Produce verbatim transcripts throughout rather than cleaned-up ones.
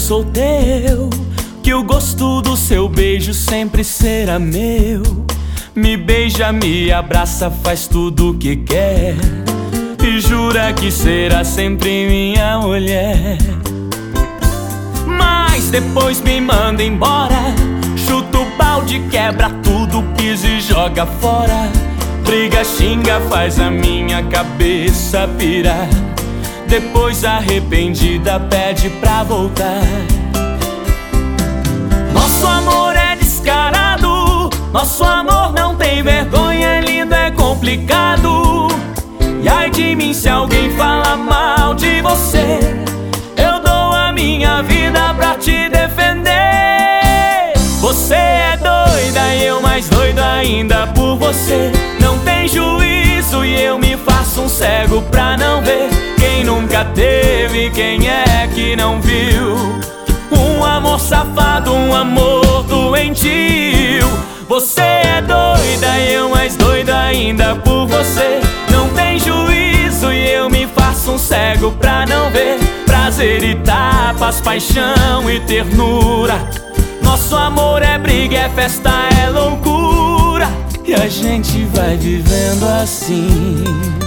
sou teu, que o gosto do seu beijo sempre será meu. Me beija, me abraça, faz tudo o que quer e jura que será sempre minha mulher. Mas depois me manda embora, chuta o balde, quebra tudo, pisa e joga fora. Briga, xinga, faz a minha cabeça pirar. Depois arrependida pede pra voltar. Nosso amor é descarado, nosso amor não tem vergonha, é lindo, é complicado. E ai de mim se alguém fala mal de você, eu dou a minha vida pra te defender. Você é doida e eu mais doido ainda por você. Não tem juízo e eu me faço um cego pra não ver. Quem nunca teve, quem é que não viu um amor safado, um amor doentio? Você é doida e eu mais doido ainda por você. Não tem juízo e eu me faço um cego pra não ver prazer e tapas, paixão e ternura. Nosso amor é briga, é festa, é loucura, e a gente vai vivendo assim.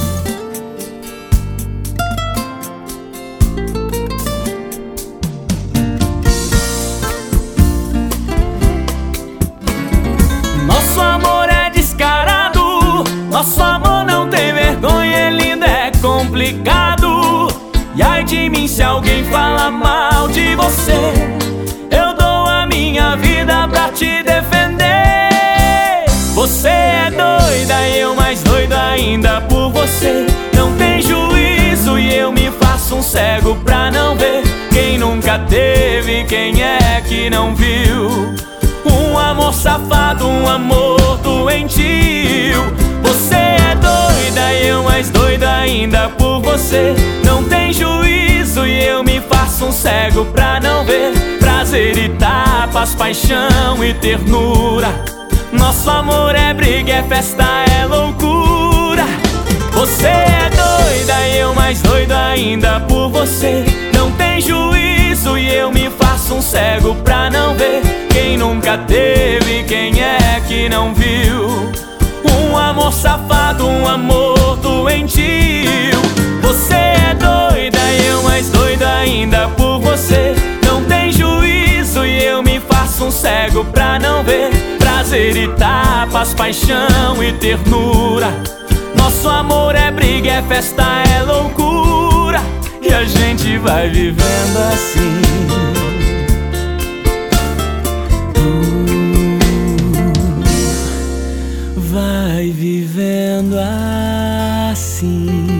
Nosso amor é descarado, nosso amor não tem vergonha, é lindo, é complicado. E ai de mim se alguém fala mal de você, eu dou a minha vida pra te defender. Você é doida e eu mais doido ainda por você. Não tem juízo e eu me faço um cego pra não ver. Quem nunca teve, quem é que não viu um amor safado, um amor doentio? Você é doida e eu mais doido ainda por você. Não tem juízo e eu me faço um cego pra não ver prazer e tapas, paixão e ternura. Nosso amor é briga, é festa, é loucura. Você é doida e eu mais doido ainda por você. Não tem juízo e eu me faço um cego pra não ver. Quem nunca teve, quem é que não viu um amor safado, um amor doentio? Você é doida e eu mais doido ainda por você. Não tem juízo e eu me faço um cego pra não ver prazer e tapas, paixão e ternura. Nosso amor é briga, é festa, é loucura, e a gente vai vivendo assim. uh, Vai vivendo assim.